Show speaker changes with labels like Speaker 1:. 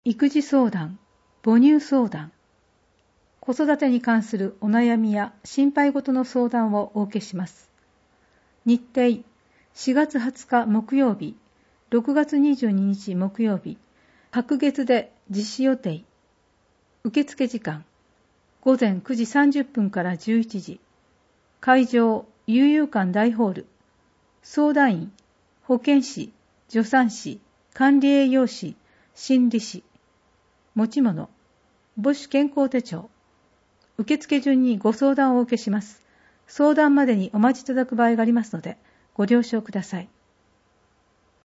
Speaker 1: 育児相談、母乳相談、子育てに関するお悩みや心配事の相談をお受けします。日程、4月20日木曜日、6月22日木曜日、各月で実施予定。受付時間、午前9時30分から11時。会場、悠々館大ホール。相談員、保健師、助産師、管理栄養士、心理士。持ち物、母子健康手帳。受付順にご相談をお受けします。相談までにお待ちいただく場合がありますので、ご了承ください。